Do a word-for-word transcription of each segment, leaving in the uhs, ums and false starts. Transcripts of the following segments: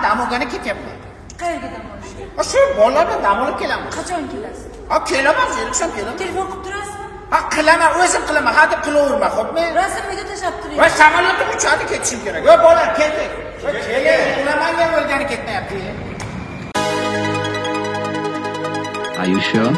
dam olgani ketyapman. Qayerga dam olishga? Ha, shu bolalar bilan dam olib kelaman. Qachon kelasiz? Ha, kelaman, zerikisham kelaman. Telefon qilib turasizmi? Ha, qilaman, o'zim qilaman. Ha, deb qilaverma, xo'pmi? Rasm uyda tashlab turing. Va samolyotim uchadi, ketishim kerak. Yo, bola, keldik. Va keling, ulamanga o'lgani ketmayapti. Are you sure?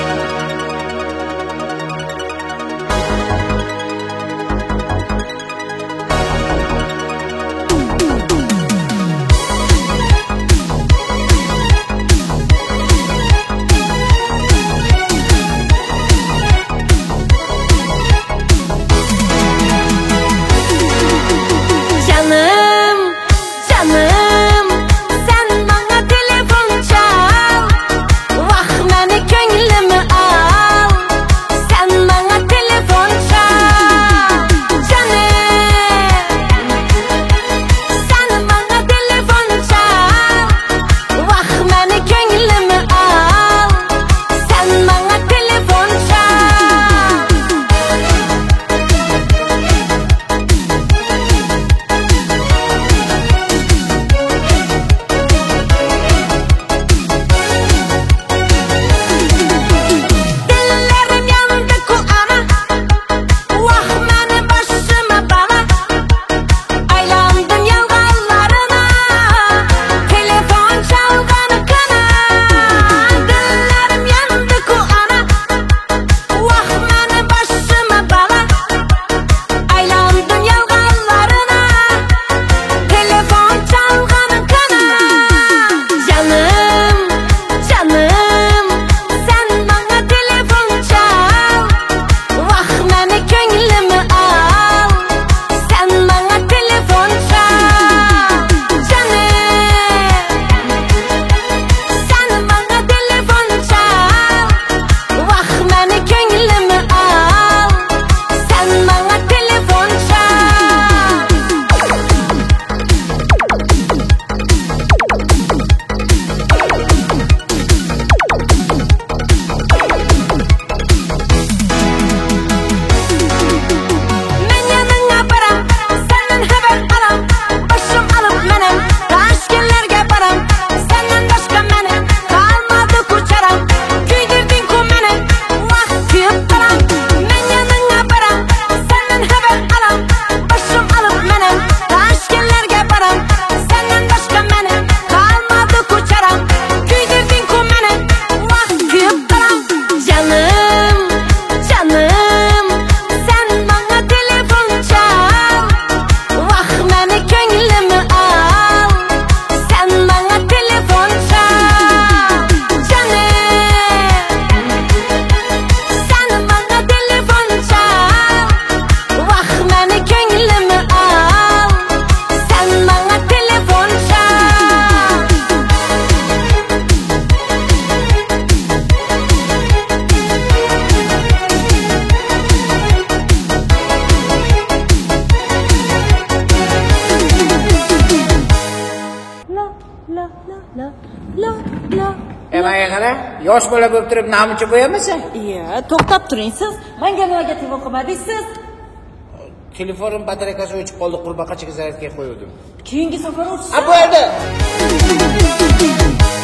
Emanga qara, yosh bola bo'lib turib namuncha bo'yamasan? Iya, to'xtab turing siz. Menga nimaga telefon qilmadingiz siz? Telefonim batareykasi o'chib qoldi, qurbaqachaga zaryadga qo'ydim. Keyingi safar o'chsin. A, bo'ldi.